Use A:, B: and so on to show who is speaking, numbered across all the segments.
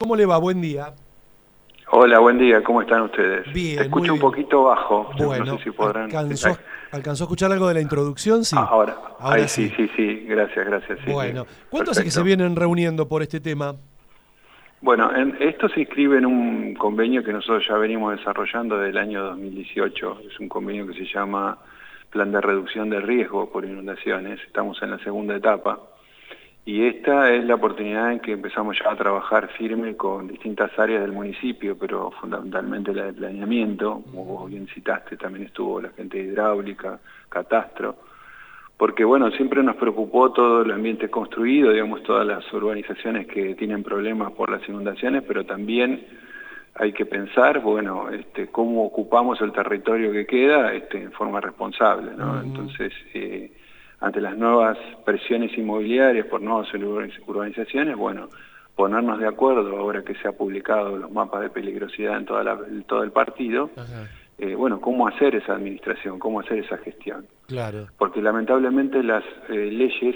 A: ¿cómo le va? Buen día.
B: Hola, buen día, ¿cómo están ustedes?
A: Bien,
B: Te
A: muy
B: escucho un
A: bien.
B: poquito bajo, no
A: Bueno,
B: sé si podrán...
A: ¿alcanzó a escuchar algo de la introducción? Sí,
B: Ahora,
A: ahora
B: sí,
A: sí.
B: sí, sí, gracias, sí,
A: Bueno, ¿cuánto hace que se
B: perfecto.
A: vienen reuniendo por este tema?
B: Bueno, esto se inscribe en un convenio que nosotros ya venimos desarrollando desde el año 2018, es un convenio que se llama Plan de Reducción de Riesgo por Inundaciones, estamos en la segunda etapa. Y esta es la oportunidad en que empezamos ya a trabajar firme con distintas áreas del municipio, pero fundamentalmente la de planeamiento, como vos bien citaste, también estuvo la gente de hidráulica, catastro, porque bueno, siempre nos preocupó todo el ambiente construido, digamos, todas las urbanizaciones que tienen problemas por las inundaciones, pero también hay que pensar, bueno, cómo ocupamos el territorio que queda en forma responsable, ¿no? Entonces, ante las nuevas presiones inmobiliarias por nuevas urbanizaciones, bueno, ponernos de acuerdo ahora que se ha publicado los mapas de peligrosidad en todo el partido,
A: Ajá,
B: bueno, cómo hacer esa administración, cómo hacer esa gestión.
A: claro.
B: Porque lamentablemente las leyes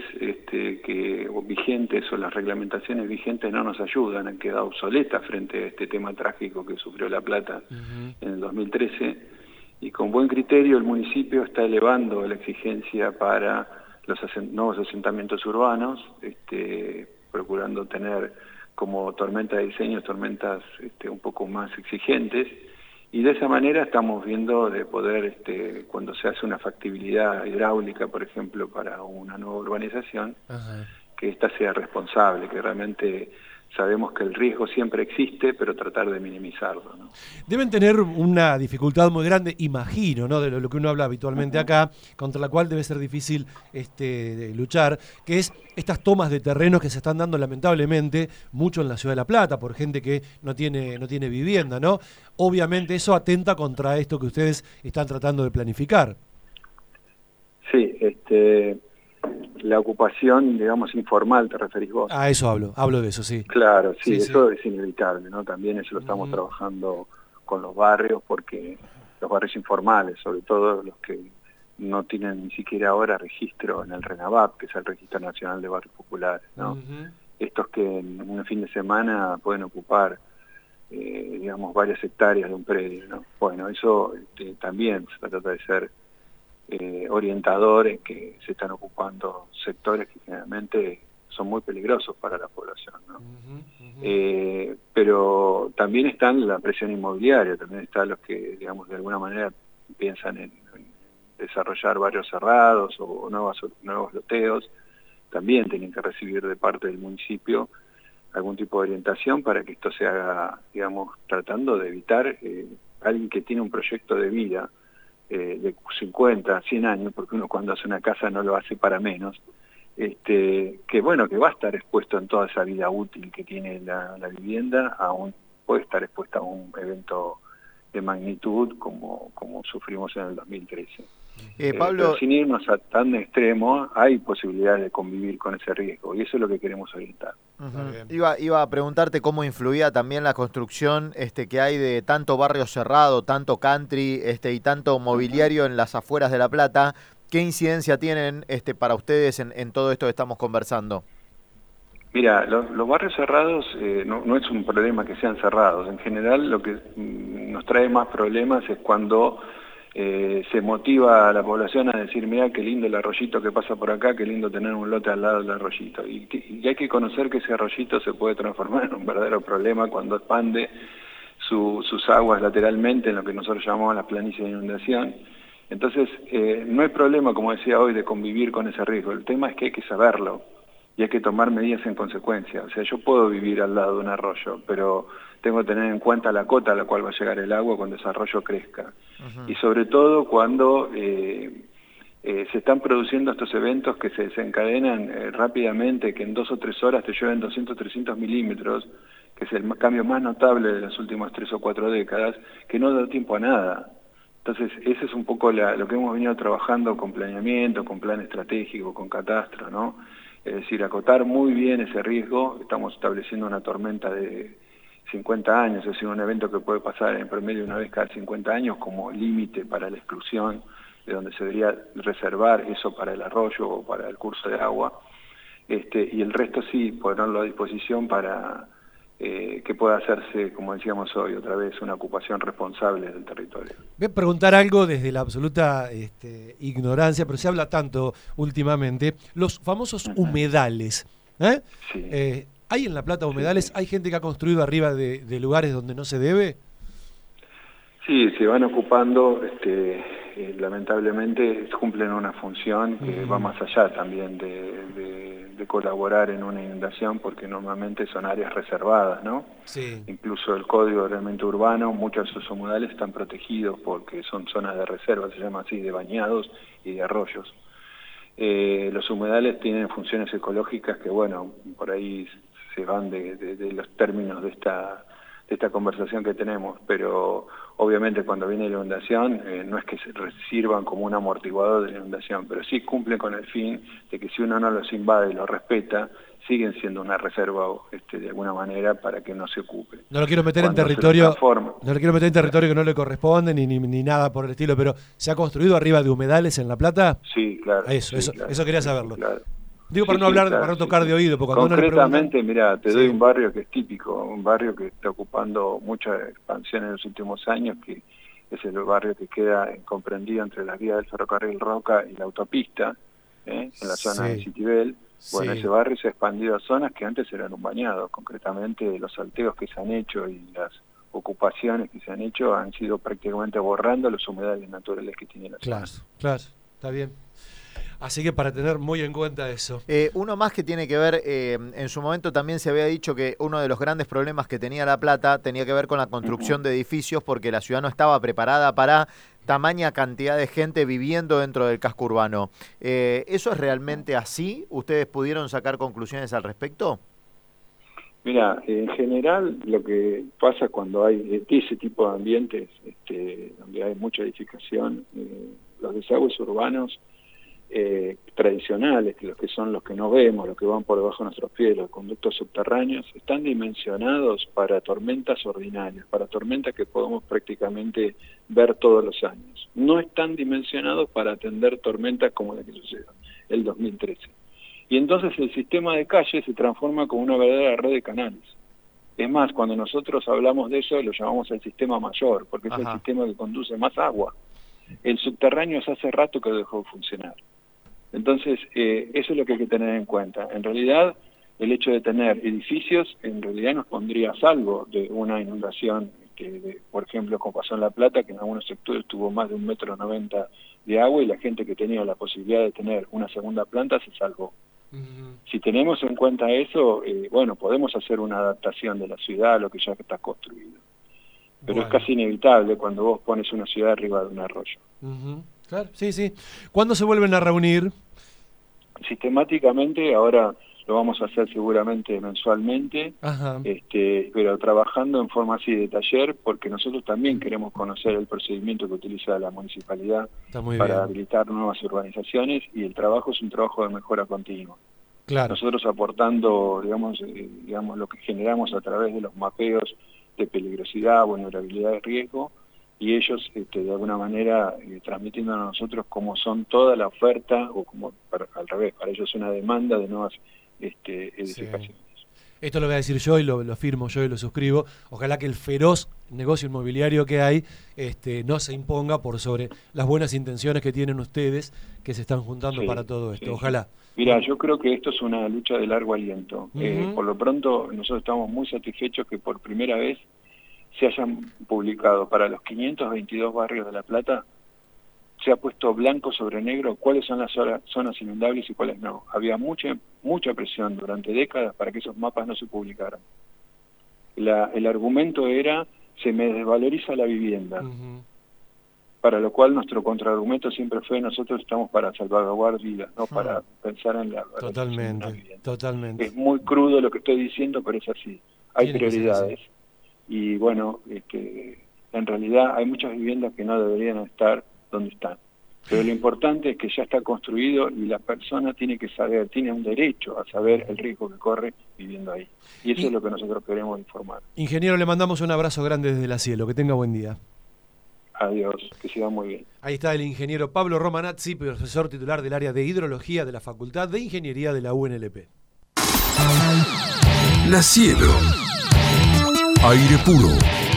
B: vigentes o las reglamentaciones vigentes no nos ayudan, han quedado obsoletas frente a este tema trágico que sufrió La Plata en el 2013, y con buen criterio el municipio está elevando la exigencia para los nuevos asentamientos urbanos, procurando tener como tormenta de diseño tormentas un poco más exigentes, y de esa manera estamos viendo de poder, cuando se hace una factibilidad hidráulica, por ejemplo, para una nueva urbanización,
A: Ajá.
B: que ésta sea responsable, que realmente sabemos que el riesgo siempre existe, pero tratar de minimizarlo, ¿no?
A: Deben tener una dificultad muy grande, imagino, ¿no? De lo que uno habla habitualmente
B: Ujú.
A: acá, contra la cual debe ser difícil de luchar, que es estas tomas de terrenos que se están dando lamentablemente mucho en la ciudad de La Plata por gente que no tiene vivienda, ¿no? Obviamente eso atenta contra esto que ustedes están tratando de planificar.
B: Sí, la ocupación, digamos, informal, ¿te referís vos?
A: A eso hablo de eso, sí.
B: Claro, sí,
A: Sí, sí.
B: eso es inevitable, ¿no? También eso lo estamos
A: Ujú.
B: trabajando con los barrios, porque los barrios informales, sobre todo los que no tienen ni siquiera ahora registro en el RENAVAP, que es el Registro Nacional de Barrios Populares, ¿no?
A: Ujú.
B: Estos que en un fin de semana pueden ocupar, digamos, varias hectáreas de un predio, ¿no? Bueno, eso también se trata de ser orientadores que se están ocupando sectores que generalmente son muy peligrosos para la población, ¿no?
A: Ujú, ujú.
B: Pero también están la presión inmobiliaria, también están los que, digamos, de alguna manera piensan en desarrollar barrios cerrados o nuevos loteos, también tienen que recibir de parte del municipio algún tipo de orientación para que esto se haga, digamos, tratando de evitar alguien que tiene un proyecto de vida de 50, 100 años, porque uno cuando hace una casa no lo hace para menos, que bueno, que va a estar expuesto en toda esa vida útil que tiene la vivienda, puede estar expuesta a un evento de magnitud como sufrimos en el 2013. Pero
C: Pablo,
B: sin irnos a tan extremo, hay posibilidades de convivir con ese riesgo, y eso es lo que queremos orientar.
A: Está bien.
C: iba a preguntarte cómo influía también la construcción que hay de tanto barrio cerrado, tanto country y tanto
B: Ujú.
C: mobiliario en las afueras de La Plata. ¿Qué incidencia tienen para ustedes en todo esto que estamos conversando?
B: Mira, los barrios cerrados no es un problema que sean cerrados. En general lo que nos trae más problemas es cuando se motiva a la población a decir, mira qué lindo el arroyito que pasa por acá, qué lindo tener un lote al lado del arroyito. Y hay que conocer que ese arroyito se puede transformar en un verdadero problema cuando expande sus aguas lateralmente en lo que nosotros llamamos las planicies de inundación. Entonces, no hay problema, como decía hoy, de convivir con ese riesgo. El tema es que hay que saberlo y hay que tomar medidas en consecuencia. O sea, yo puedo vivir al lado de un arroyo, pero tengo que tener en cuenta la cota a la cual va a llegar el agua cuando ese arroyo crezca. Y sobre todo cuando se están produciendo estos eventos que se desencadenan rápidamente, que en 2 o 3 horas te llueven 200, 300 milímetros, que es el cambio más notable de las últimas 3 o 4 décadas, que no da tiempo a nada. Entonces, ese es un poco lo que hemos venido trabajando con planeamiento, con plan estratégico, con catastro, ¿no? Es decir, acotar muy bien ese riesgo. Estamos estableciendo una tormenta de 50 años, es decir, un evento que puede pasar en promedio una vez cada 50 años como límite para la exclusión, de donde se debería reservar eso para el arroyo o para el curso de agua, y el resto sí, ponerlo a disposición para que pueda hacerse, como decíamos hoy, otra vez una ocupación responsable del territorio.
A: Voy a preguntar algo desde la absoluta ignorancia, pero se habla tanto últimamente, los famosos humedales.
B: Sí.
A: ¿Hay en La Plata humedales? ¿Hay gente que ha construido arriba de lugares donde no se debe?
B: Sí, se van ocupando, lamentablemente cumplen una función que va más allá también de colaborar en una inundación, porque normalmente son áreas reservadas, ¿no?
A: Sí.
B: Incluso el Código de Ordenamiento Urbano, muchos de sus humedales están protegidos porque son zonas de reserva, se llama así, de bañados y de arroyos. Los humedales tienen funciones ecológicas que, bueno, por ahí se van de los términos de esta conversación que tenemos, pero obviamente cuando viene la inundación no es que se sirvan como un amortiguador de la inundación, pero sí cumplen con el fin de que si uno no los invade y los respeta, siguen siendo una reserva de alguna manera para que no se ocupe.
A: No lo quiero meter en territorio, que no le corresponde ni nada por el estilo, pero ¿se ha construido arriba de humedales en La Plata?
B: Sí, claro.
A: Eso quería saberlo.
B: Claro.
A: Digo, para no hablar, para no tocar de oído, porque cuando
B: concretamente, mira, te doy un barrio que es típico, un barrio que está ocupando mucha expansión en los últimos años, que es el barrio que queda comprendido entre las vías del ferrocarril Roca y la autopista, en la zona de Citibel. Bueno, ese barrio se ha expandido a zonas que antes eran un bañado, concretamente los salteos que se han hecho y las ocupaciones que se han hecho han sido prácticamente borrando los humedales naturales que tiene la zona.
A: Claro, está bien. Así que para tener muy en cuenta eso.
C: Uno más que tiene que ver, en su momento también se había dicho que uno de los grandes problemas que tenía La Plata tenía que ver con la construcción de edificios, porque la ciudad no estaba preparada para tamaña cantidad de gente viviendo dentro del casco urbano. ¿Eso es realmente así? ¿Ustedes pudieron sacar conclusiones al respecto?
B: Mira, en general lo que pasa cuando hay ese tipo de ambientes, donde hay mucha edificación, los desagües urbanos tradicionales, los que son los que no vemos, los que van por debajo de nuestros pies, los conductos subterráneos, están dimensionados para tormentas ordinarias, para tormentas que podemos prácticamente ver todos los años. No están dimensionados para atender tormentas como la que sucedió el 2013. Y entonces el sistema de calle se transforma como una verdadera red de canales. Es más, cuando nosotros hablamos de eso, lo llamamos el sistema mayor, porque es el sistema que conduce más agua. El subterráneo hace rato que dejó de funcionar. Entonces, eso es lo que hay que tener en cuenta. En realidad, el hecho de tener edificios, en realidad nos pondría a salvo de una inundación, por ejemplo, como pasó en La Plata, que en algunos sectores tuvo más de 1,90 m de agua y la gente que tenía la posibilidad de tener una segunda planta se salvó. Si tenemos en cuenta eso, bueno, podemos hacer una adaptación de la ciudad a lo que ya está construido. Pero es casi inevitable cuando vos pones una ciudad arriba de un arroyo.
A: Claro, sí. ¿Cuándo se vuelven a reunir?
B: Sistemáticamente, ahora lo vamos a hacer seguramente mensualmente, pero trabajando en forma así de taller, porque nosotros también queremos conocer el procedimiento que utiliza la municipalidad para habilitar nuevas urbanizaciones, y el trabajo es un trabajo de mejora continua. Claro. Nosotros aportando, digamos, lo que generamos a través de los mapeos de peligrosidad, vulnerabilidad y riesgo, y ellos de alguna manera transmitiendo a nosotros cómo son toda la oferta, o como al revés, para ellos una demanda de nuevas edificaciones.
A: Esto lo voy a decir yo y lo firmo yo y lo suscribo. Ojalá que el feroz negocio inmobiliario que hay no se imponga por sobre las buenas intenciones que tienen ustedes, que se están juntando para todo esto. Ojalá.
B: Mira, yo creo que esto es una lucha de largo aliento. Por lo pronto, nosotros estamos muy satisfechos que por primera vez se hayan publicado para los 522 barrios de La Plata, se ha puesto blanco sobre negro cuáles son las zonas inundables y cuáles no. Había mucha presión durante décadas para que esos mapas no se publicaran. El argumento era, se me desvaloriza la vivienda, para lo cual nuestro contraargumento siempre fue, nosotros estamos para salvaguardar vidas, no para pensar en la
A: Totalmente.
B: Es muy crudo lo que estoy diciendo, pero es así. Hay prioridades. Y bueno, en realidad hay muchas viviendas que no deberían estar donde están. Pero lo importante es que ya está construido y la persona tiene que saber, tiene un derecho a saber el riesgo que corre viviendo ahí. Y eso es lo que nosotros queremos informar.
A: Ingeniero, le mandamos un abrazo grande desde la Cielo. Que tenga buen día.
B: Adiós, que siga muy bien.
A: Ahí está el ingeniero Pablo Romanazzi, profesor titular del área de hidrología de la Facultad de Ingeniería de la UNLP.
D: La Cielo. Aire Puro